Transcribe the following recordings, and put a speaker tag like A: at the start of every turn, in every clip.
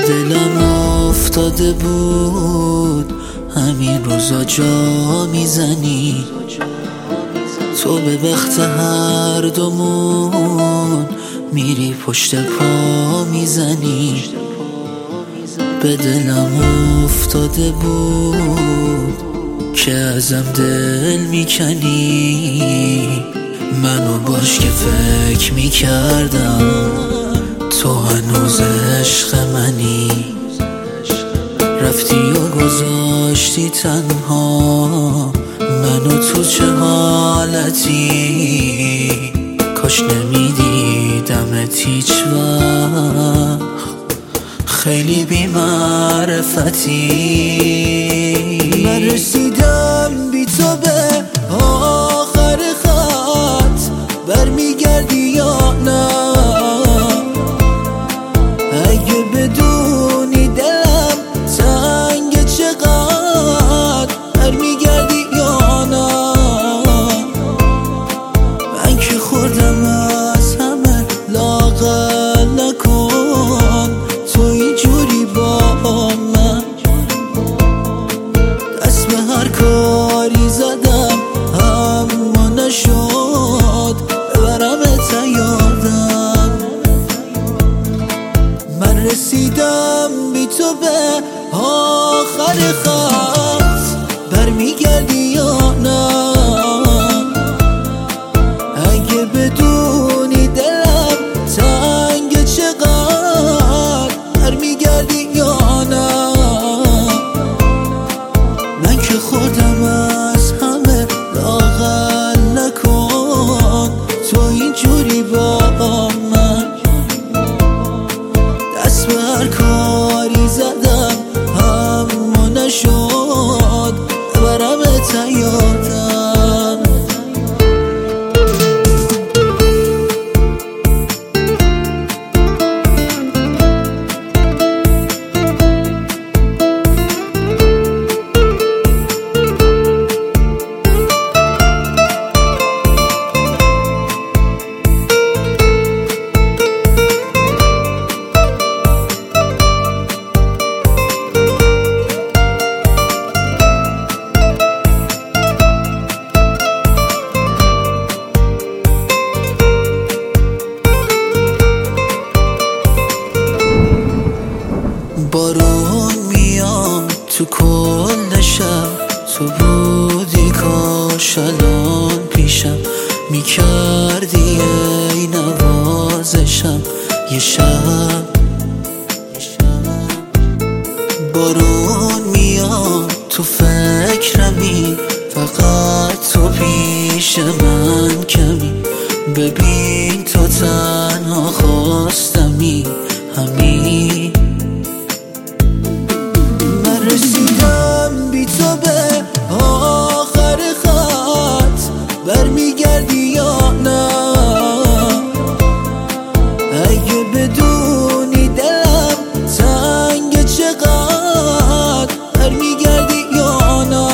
A: دلم افتاده بود همین روزا جا میزنی، تو به وقت هر دومون میری پشت پا میزنی. به دلم افتاده بود که ازم دل میکنی، منو باش که فکر میکردم تو هنوز عشق منی. رفتی و گذاشتی تنها منو، تو چه حالتی؟ کاش نمیدیدمت هیچ وقت، خیلی بی معرفتی. من رسیدم بی تو به آخر خط، برمیگردی یا نه؟ اگه بدونی دلم تنگ چقدر، برمیگردی یا نه؟ من که خوردم از همه، لاغر نکن تو اینجوری با من. دست به هر کاری زدم اما نشد ببرمت یادم. من رسیدم بی تو به آخر خط، برمیگردی یا نه؟ اگه بدونی دلم تنگ چقدر، برمیگردی یا نه؟ من که خودم از همه، لاغر نکن تو اینجوری با من. دست به هر کاری زدم اما نشد ببرمت یادم. بارون میاد تو کل شب، تو بودی کاش الان پیشم، میکردی ای نوازشم یه شب. بارون میاد تو فکرمی، فقط تو پیش من کمی، ببین تو تنها خواستمی همین. رسیدم بی تو به آخر خط، برمیگردی یا نه؟ اگه بدونی دلم تنگ چقدر، برمیگردی یا نه؟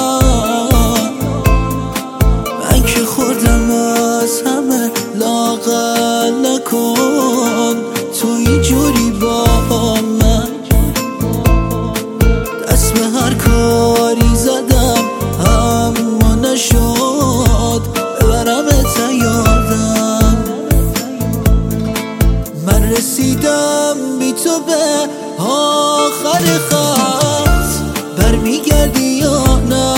A: من که خوردم از همه، لاغر نکن تو اینجوری با من. دست به هر کاری زدم اما نشد ببرمت یادم. من رسیدم بی تو به آخر خط، برمیگردی یا نه؟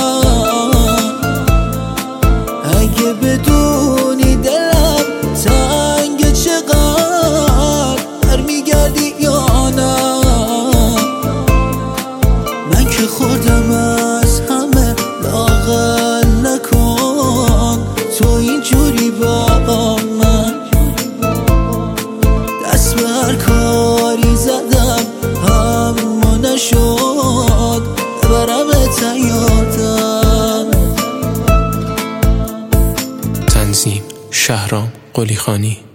A: اگه بدونی دلم تنگ چقدر، برمیگردی یا نه؟ من که خودم از همه، لاغر نکن تو اینجوری با من. دست به هر کاری زدم اما نشد ببرمت یادم.
B: تنظیم شهرام قلیخانی.